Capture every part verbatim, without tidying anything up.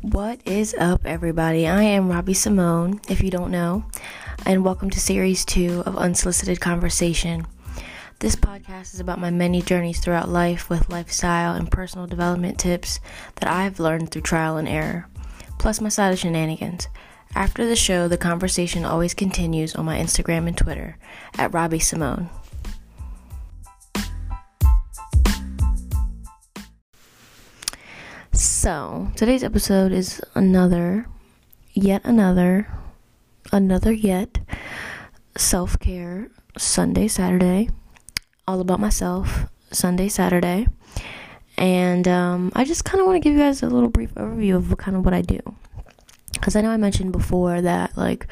What is up, everybody? I am Robbie Simone, if you don't know, and welcome to Series two of Unsolicited Conversation. This podcast is about my many journeys throughout life with lifestyle and personal development tips that I've learned through trial and error, plus my side of shenanigans. After the show, the conversation always continues on my Instagram and Twitter at Robbie Simone. So, today's episode is another, yet another, another yet, self-care Sunday, Saturday, all about myself, Sunday, Saturday, and um, I just kind of want to give you guys a little brief overview of kind of what I do, because I know I mentioned before that, like,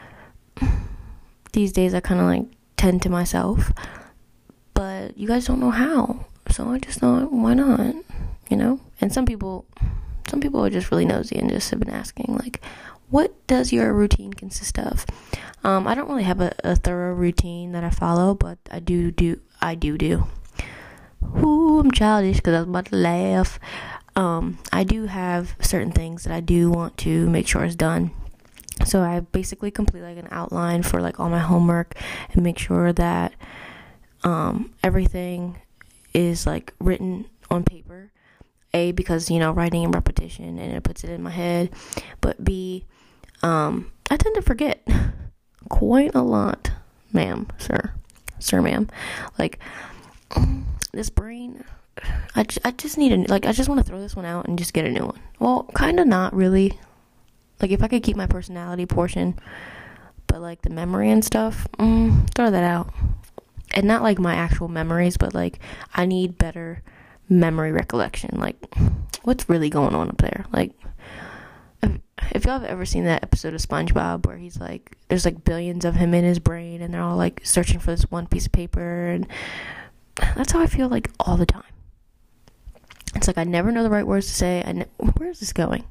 these days I kind of, like, tend to myself, but you guys don't know how, so I just thought, why not? You know, and some people, some people are just really nosy and just have been asking, like, what does your routine consist of? Um, I don't really have a, a thorough routine that I follow, but I do do, I do do. Ooh, I'm childish because I was about to laugh. Um, I do have certain things that I do want to make sure is done. So I basically complete like an outline for like all my homework and make sure that um, everything is like written on paper. A, because, you know, writing and repetition, and it puts it in my head. But B, um, I tend to forget quite a lot, ma'am, sir, sir, ma'am. Like, this brain, I, j- I just need a, like, I just want to throw this one out and just get a new one. Well, kind of not really. Like, if I could keep my personality portion, but, like, the memory and stuff, mm, throw that out. And not, like, my actual memories, but, like, I need better memory recollection. Like, what's really going on up there? Like, if, if y'all have ever seen that episode of SpongeBob where he's like, there's like billions of him in his brain and they're all like searching for this one piece of paper, and that's how I feel like all the time. It's like I never know the right words to say. I ne- where is this going?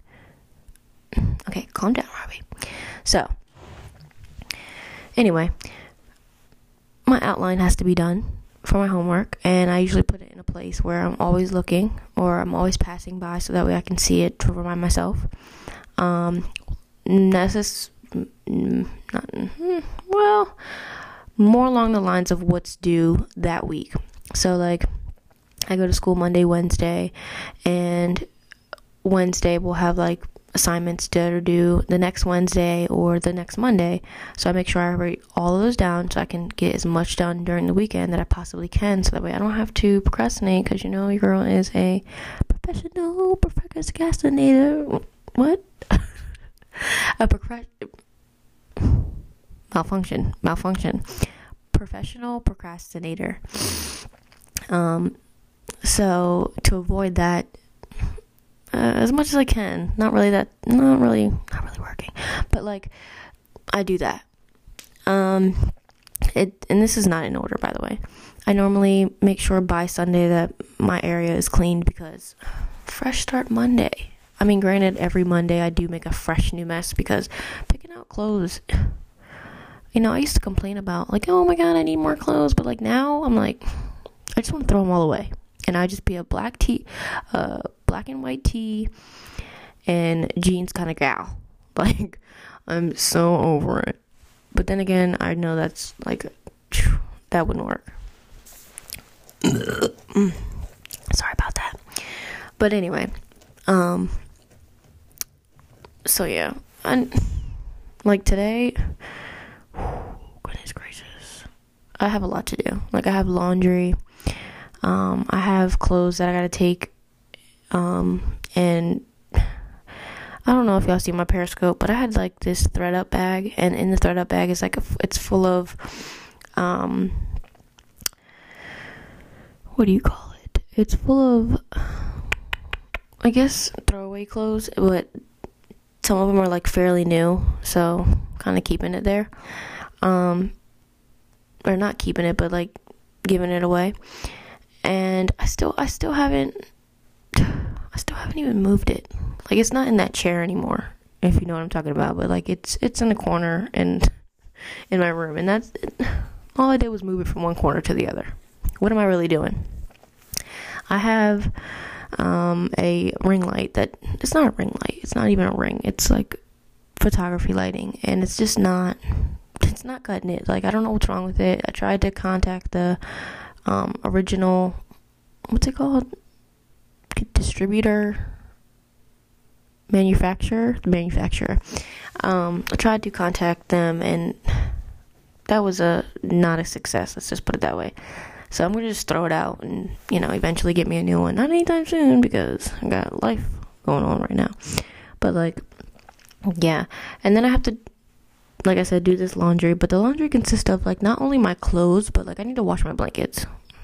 Okay, calm down, Robbie. So anyway, my outline has to be done for my homework, and I usually put it in a place where I'm always looking, or I'm always passing by, so that way I can see it to remind myself. Um, necess- not, well, more along the lines of what's due that week. So, like, I go to school Monday, Wednesday, and Wednesday we'll have, like, assignments that are due the next Wednesday or the next Monday, so I make sure I write all of those down so I can get as much done during the weekend that I possibly can, so that way I don't have to procrastinate, because you know your girl is a professional procrastinator. What? a procrast malfunction malfunction professional procrastinator. Um so to avoid that, Uh, as much as I can, not really that, not really, not really working, but like, I do that. Um, it, and this is not in order, by the way. I normally make sure by Sunday that my area is cleaned, because fresh start Monday. I mean, granted, every Monday I do make a fresh new mess, because picking out clothes, you know, I used to complain about, like, oh my god, I need more clothes, but like now, I'm like, I just want to throw them all away. And I just be a black tee, uh, black and white tee, and jeans kind of gal. Like, I'm so over it. But then again, I know that's like, that wouldn't work. Sorry about that. But anyway, um, so yeah, and like today, goodness gracious, I have a lot to do. Like, I have laundry. Um, I have clothes that I gotta take, um, and I don't know if y'all see my Periscope, but I had, like, this thread-up bag, and in the thread-up bag is, like, a, it's full of, um, what do you call it? It's full of, I guess, throwaway clothes, but some of them are, like, fairly new, so kind of keeping it there, um, or not keeping it, but, like, giving it away. And I still, I still haven't, I still haven't even moved it. Like, it's not in that chair anymore, if you know what I'm talking about. But, like, it's, it's in the corner and in my room. And that's, all I did was move it from one corner to the other. What am I really doing? I have um, a ring light that, it's not a ring light, it's not even a ring, it's like photography lighting, and it's just not, it's not cutting it. Like, I don't know what's wrong with it. I tried to contact the um, original, what's it called, distributor, manufacturer, the manufacturer. Um, I tried to contact them, and that was a not a success. Let's just put it that way. So I'm gonna just throw it out, and you know, eventually get me a new one. Not anytime soon because I got life going on right now. But like, yeah. And then I have to, like I said, do this laundry. But the laundry consists of like not only my clothes, but like I need to wash my blankets.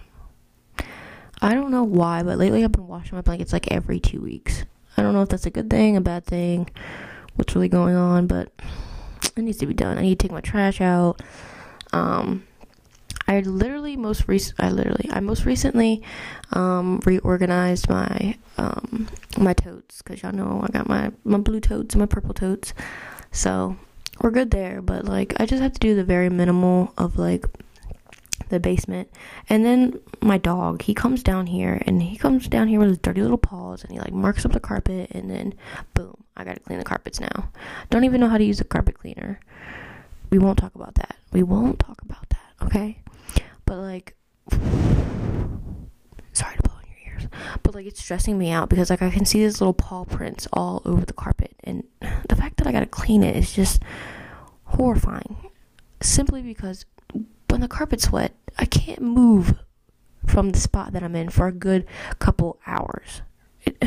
I don't know why, but lately I've been washing my blankets like every two weeks. I don't know if that's a good thing, a bad thing, what's really going on, but it needs to be done. I need to take my trash out. Um, I literally most rec- I literally, I most recently, um, reorganized my, um, my totes, cause y'all know I got my, my blue totes and my purple totes, so we're good there, but like, I just have to do the very minimal of like, the basement. And then my dog, he comes down here and he comes down here with his dirty little paws and he like marks up the carpet, and then boom, I gotta clean the carpets now. Don't even know how to use a carpet cleaner. We won't talk about that. We won't talk about that, okay? But like, sorry to blow in your ears, but like, it's stressing me out because like I can see these little paw prints all over the carpet, and the fact that I gotta clean it is just horrifying, simply because when the carpet's wet, I can't move from the spot that I'm in for a good couple hours. It,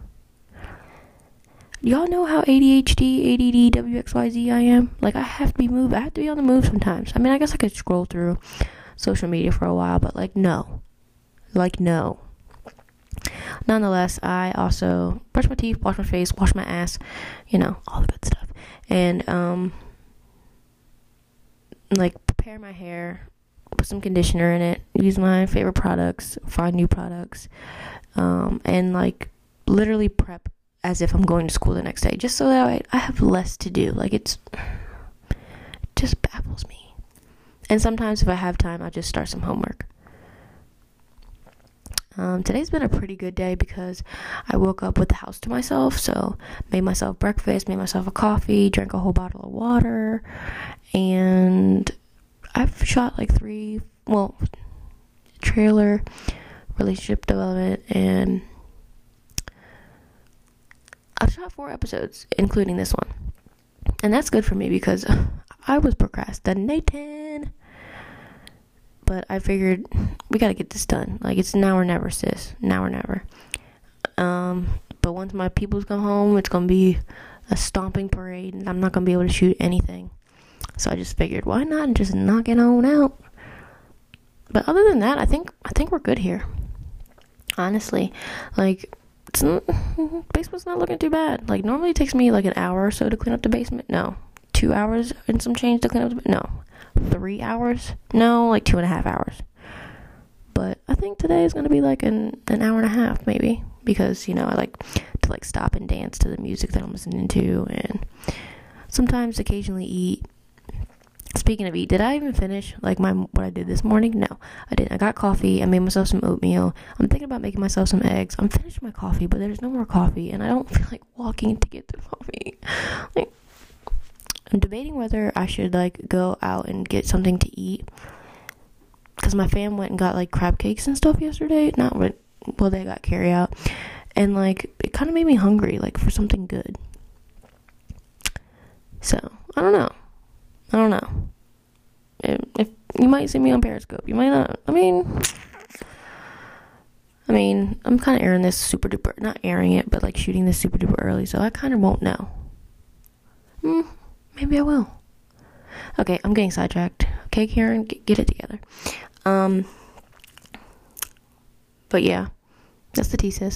y'all know how A D H D, A D D, W X Y Z I am? Like, I have to be moved. I have to be on the move sometimes. I mean, I guess I could scroll through social media for a while, but like, no. Like, no. Nonetheless, I also brush my teeth, wash my face, wash my ass, you know, all the good stuff. And, um, like, prepare my hair, put some conditioner in it, use my favorite products, find new products, um, and like literally prep as if I'm going to school the next day, just so that I, I have less to do. Like, it's, it just baffles me. And sometimes if I have time, I'll just start some homework. Um, today's been a pretty good day because I woke up with the house to myself, so made myself breakfast, made myself a coffee, drank a whole bottle of water, and I've shot like three, well, trailer, relationship development, and I've shot four episodes, including this one. And that's good for me because I was procrastinating. But I figured we gotta get this done. Like, it's now or never, sis. Now or never. Um, but once my peoples come home, it's gonna be a stomping parade, and I'm not gonna be able to shoot anything. So I just figured, why not just knock it on out? But other than that, I think I think we're good here. Honestly, like, it's not, basement's not looking too bad. Like, normally it takes me like an hour or so to clean up the basement. No, two hours and some change to clean up the no. Three hours? No, like two and a half hours. But I think today is going to be like an, an hour and a half, maybe. Because, you know, I like to like stop and dance to the music that I'm listening to. And sometimes occasionally eat. Speaking of eat, did I even finish like my what I did this morning? No, I didn't. I got coffee. I made myself some oatmeal. I'm thinking about making myself some eggs. I'm finished my coffee, but there's no more coffee. And I don't feel like walking to get the coffee. Like, I'm debating whether I should, like, go out and get something to eat. Because my fam went and got, like, crab cakes and stuff yesterday. Not, what, well, they got carry out. And, like, it kind of made me hungry, like, for something good. So, I don't know. I don't know. If, if you might see me on Periscope. You might not. I mean, I mean, I'm kind of airing this super duper, not airing it, but, like, shooting this super duper early. So, I kind of won't know. Hmm. Maybe I will. Okay, I'm getting sidetracked. Okay, Karen, get, get it together. Um, but yeah, that's the thesis.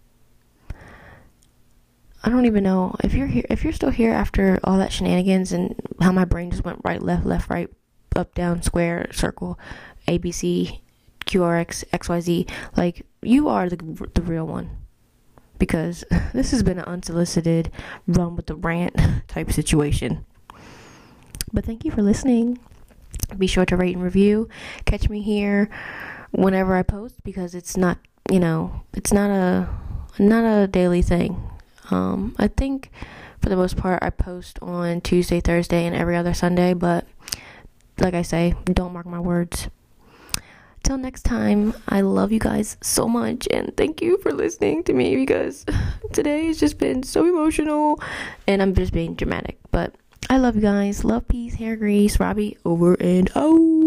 I don't even know if you're here. If you're still here after all that shenanigans and how my brain just went right, left, left, right, up, down, square, circle, A, B, C, Q, R, X, X, Y, Z. Like, you are the the real one. Because this has been an unsolicited run with the rant type situation. But thank you for listening. Be sure to rate and review. Catch me here whenever I post, because it's not, you know, it's not a not a daily thing. Um, I think for the most part I post on Tuesday, Thursday, and every other Sunday, but like I say, don't mark my words. Till next time, I love you guys so much, and thank you for listening to me, because today has just been so emotional, and I'm just being dramatic. But I love you guys. Love, peace, hair grease. Robbie, over and out.